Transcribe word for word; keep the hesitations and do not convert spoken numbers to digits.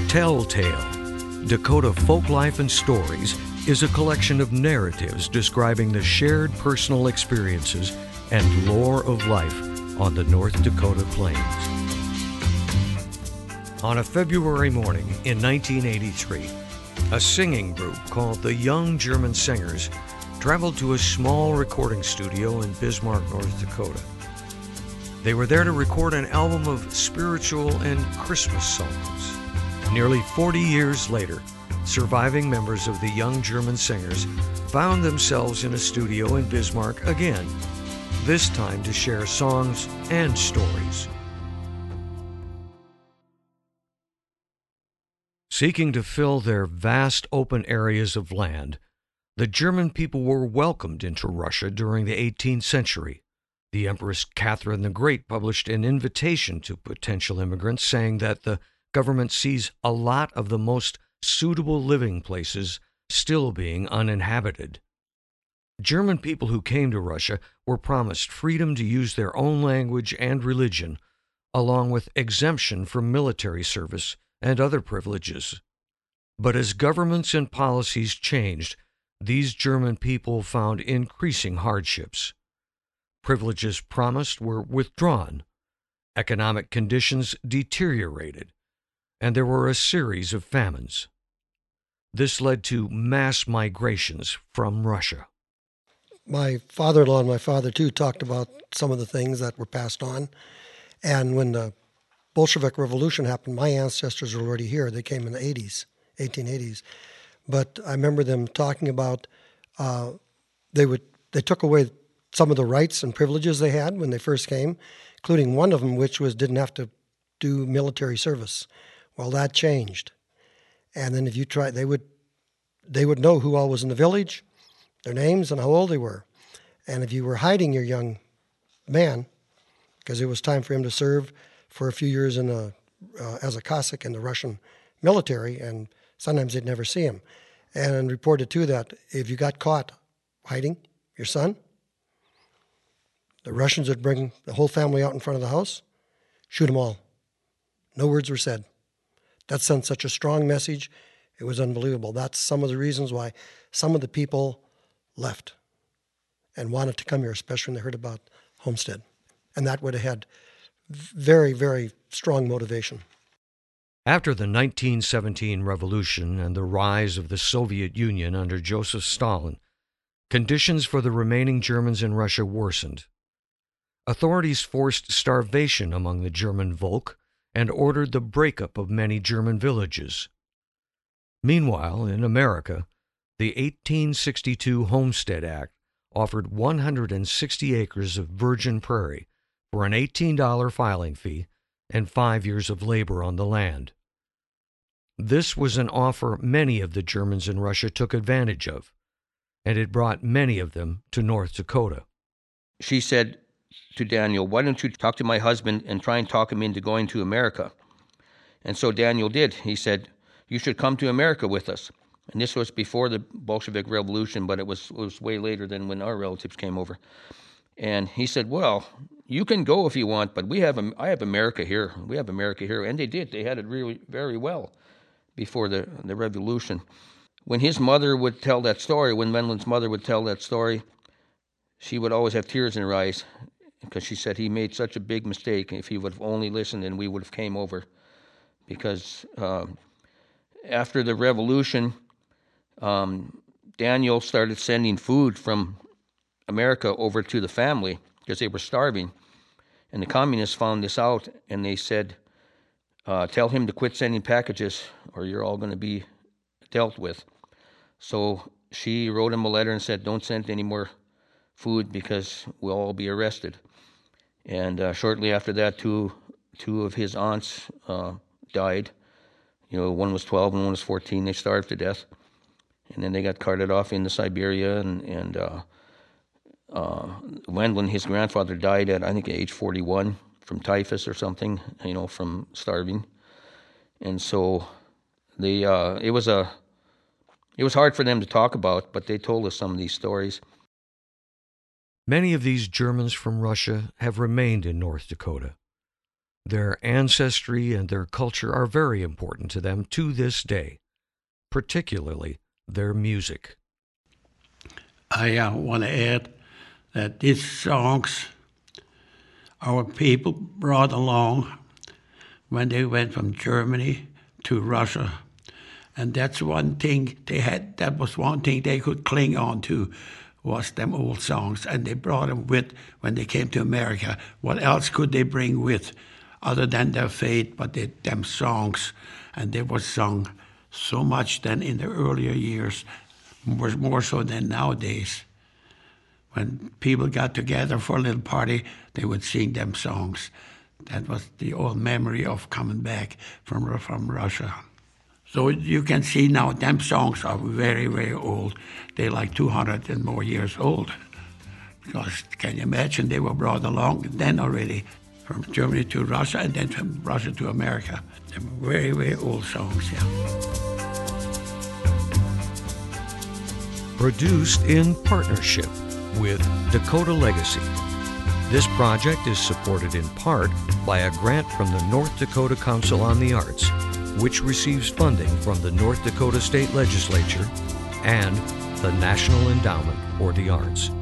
Telltale, Dakota Folklife and Stories is a collection of narratives describing the shared personal experiences and lore of life on the North Dakota Plains. On a February morning in nineteen eighty-three, a singing group called the Young German Singers traveled to a small recording studio in Bismarck, North Dakota. They were there to record an album of spiritual and Christmas songs. Nearly forty years later, surviving members of the Young German Singers found themselves in a studio in Bismarck again, this time to share songs and stories. Seeking to fill their vast open areas of land, the German people were welcomed into Russia during the eighteenth century. The Empress Catherine the Great published an invitation to potential immigrants saying that the government sees a lot of the most suitable living places still being uninhabited. German people who came to Russia were promised freedom to use their own language and religion, along with exemption from military service and other privileges. But as governments and policies changed, these German people found increasing hardships. Privileges promised were withdrawn, economic conditions deteriorated, and there were a series of famines. This led to mass migrations from Russia. My father-in-law and my father, too, talked about some of the things that were passed on. And when the Bolshevik Revolution happened, my ancestors were already here. They came in the eighties, eighteen eighties. But I remember them talking about uh, they would they took away some of the rights and privileges they had when they first came, including one of them, which was didn't have to do military service. Well, that changed. And then if you try, they would they would know who all was in the village, their names, and how old they were. And if you were hiding your young man, because it was time for him to serve for a few years in a, uh, as a Cossack in the Russian military, and sometimes they'd never see him. And reported, too, that if you got caught hiding your son, the Russians would bring the whole family out in front of the house, shoot them all. No words were said. That sent such a strong message. It was unbelievable. That's some of the reasons why some of the people left and wanted to come here, especially when they heard about Homestead. And that would have had very, very strong motivation. After the nineteen seventeen revolution and the rise of the Soviet Union under Joseph Stalin, conditions for the remaining Germans in Russia worsened. Authorities forced starvation among the German Volk and ordered the breakup of many German villages. Meanwhile, in America, the eighteen sixty-two Homestead Act offered one hundred sixty acres of virgin prairie for an eighteen dollars filing fee and five years of labor on the land. This was an offer many of the Germans in Russia took advantage of, and it brought many of them to North Dakota. She said to Daniel, "Why don't you talk to my husband and try and talk him into going to America?" And so Daniel did. He said, "You should come to America with us." And this was before the Bolshevik Revolution, but it was, it was way later than when our relatives came over. And he said, "Well, you can go if you want, but we have I have America here. We have America here." And they did. They had it really very well before the, the revolution. When his mother would tell that story, when Wendland's mother would tell that story, she would always have tears in her eyes because she said he made such a big mistake. If he would have only listened, and we would have came over. Because um, after the revolution, um, Daniel started sending food from America over to the family because they were starving. And the communists found this out, and they said, uh, tell him to quit sending packages or you're all going to be dealt with. So she wrote him a letter and said, don't send any more food because we'll all be arrested. And uh, shortly after that, two two of his aunts uh, died. You know, one was twelve and one was fourteen. They starved to death. And then they got carted off into Siberia, and, and uh, uh, Wendland, his grandfather, died at, I think, age forty-one from typhus or something, you know, from starving. And so they, uh, it was a, it was hard for them to talk about, but they told us some of these stories. Many of these Germans from Russia have remained in North Dakota. Their ancestry and their culture are very important to them to this day, particularly their music. I uh, want to add that these songs our people brought along when they went from Germany to Russia. And that's one thing they had, that was one thing they could cling on to, was them old songs. And they brought them with when they came to America. What else could they bring with other than their faith, but they, them songs? And they were sung so much then in the earlier years, more, more so than nowadays. When people got together for a little party, they would sing them songs. That was the old memory of coming back from, from Russia. So you can see now them songs are very, very old. They're like two hundred and more years old. Because can you imagine, they were brought along then already from Germany to Russia and then from Russia to America. They were very, very old songs, yeah. Produced in partnership with Dakota Legacy. This project is supported in part by a grant from the North Dakota Council on the Arts, which receives funding from the North Dakota State Legislature and the National Endowment for the Arts.